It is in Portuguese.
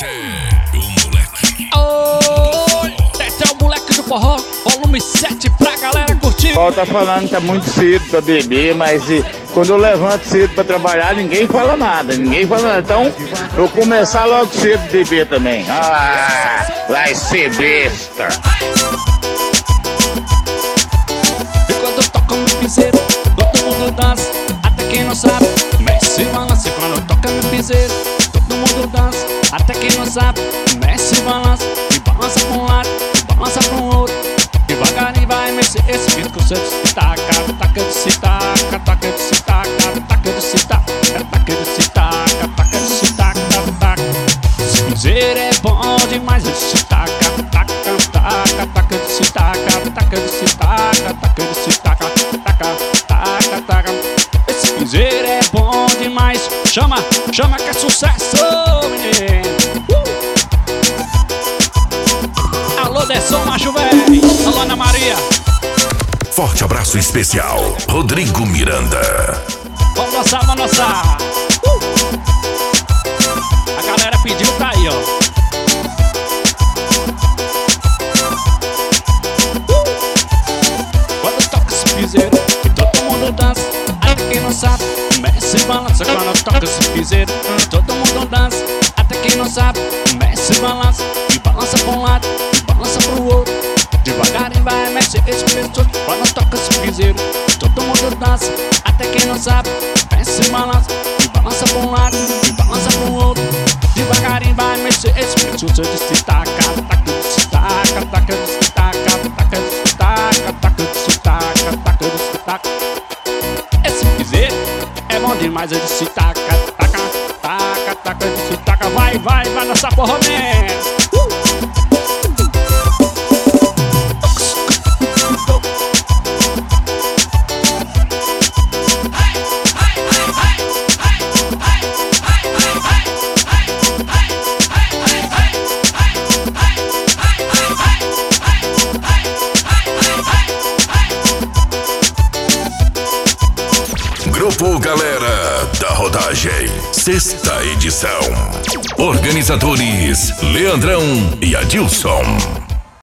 Tete é o moleque do forró, volume 7 pra galera curtir. O tá falando que tá muito cedo pra beber, mas quando eu levanto cedo pra trabalhar, ninguém fala nada, Então, eu começar logo cedo a beber também. Ah, vai ser besta. E quando eu toco meu piseiro, todo mundo dança, até quem não sabe, mexe balança. E quando eu toco meu piseiro, todo mundo dança, até quem não sabe, mexe balança. E balança pra um lado, e balança pra um outro. Devagarinho vai mexer esse beat com o seu taca, taca de se taca, taca de se taca, taca de se taca, taca de se taca, taca de se taca, taca. Esse piseiro é bom demais, ele se taca, taca, taca, taca de se taca, taca de se taca, taca de se taca, taca, taca, taca. Esse piseiro é bom demais, chama, chama que é sucesso, menino. Alô, Desson, macho velho. Alô, Ana Maria. Forte abraço especial, Rodrigo Miranda. Vamos dançar, vamos dançar. A galera pediu, tá aí, ó. Quando toca esse piseiro, e todo mundo dança, até quem não sabe, mexe e balança. Quando toca esse piseiro, e todo mundo dança, até quem não sabe, mexe e balança. E balança pra um lado, e balança pro outro. Devagarinho vai mexer esse pessoal. Quando toca esse piseiro, todo mundo dança, até quem não sabe, mexe e balança. E balança pra um lado, e balança pro outro. Devagarinho vai mexer esse pessoal. De se taca, taca de se taca, taca de se taca, taca de se taca, taca de se taca, taca de se taca. Esse piseiro é bom demais, é de se taca, taca, taca, taca de se taca. Vai, vai, vai nessa porra mesmo. Grupo Galera da Rodagem, 6ª edição. Organizadores Leandrão e Adilson.